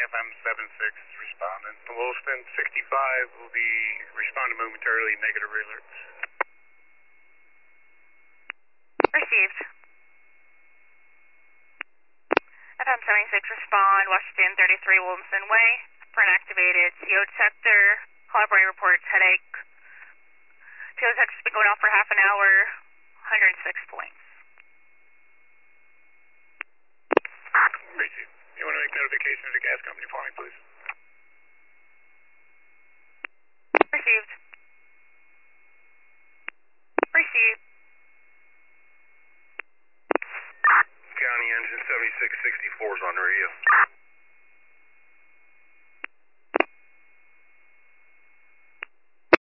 FM 76 is responding. Williston 65 will be responding momentarily, negative alerts. Received. FM 76 respond, Washington 33 Williamson Way, for an activated CO detector. Collaborator reports headache. CO detector's been going off for half an hour, 106 point.